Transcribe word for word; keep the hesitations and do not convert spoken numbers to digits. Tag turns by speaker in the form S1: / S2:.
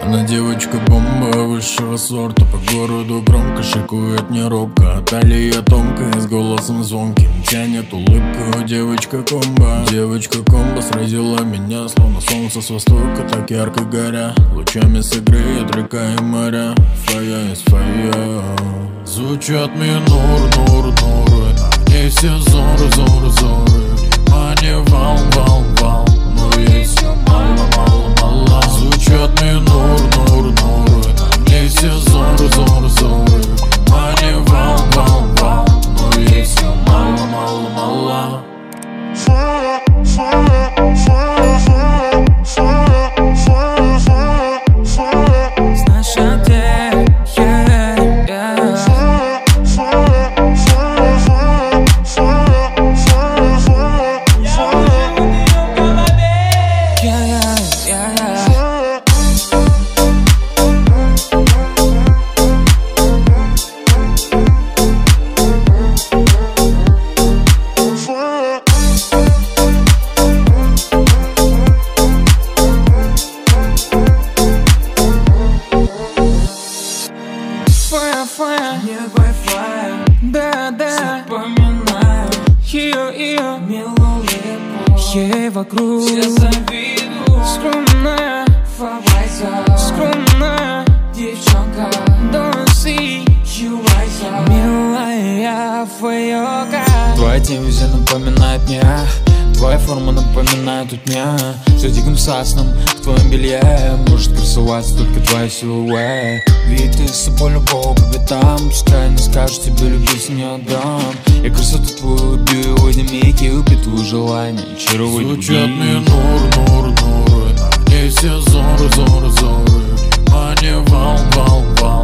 S1: Она девочка-бомба высшего сорта. По городу громко шикует не робко. Талия тонкая, с голосом звонким. Тянет улыбку девочка-комбо. Девочка-комбо сразила меня, словно солнце с востока, так ярко горя. Лучами согреет река и моря. Фая из фая. Звучат минор, нур, нуры. На ней все зоры, зоры, зоры. Внимание, вал, вал, вал. Но есть мало, мало, мало. Звучат минор, нур, нуры. На ней все зоры, зоры, зоры. Внимание, вал, вал, вал. Но есть мало, мало, мало.
S2: Знаешь, а где, yeah, yeah.
S3: Нет вай-фая,
S2: Да, да,
S3: вспоминаю
S2: ее, ее,
S3: милую лепу.
S2: ей вокруг.
S3: Все завидуют,
S2: Скромная,
S3: фавайза,
S2: скромная
S3: девчонка.
S2: Don't see,
S3: You rise up.
S2: милая фейока.
S4: Твоя телевизия напоминает мне, твоя форма напоминает от меня. Все диким сасном в твоем белье может красоваться только твоя силуэт. Ведь ты с собой любого по пятам. Пускай не скажешь, тебе любить не отдам. Я красоту твою убью, выдними и убью твое желание чаровать.
S1: Звучат минор, нур, нуры. На ней все зоры, зоры, зоры. Внимание, вал, вал, вал.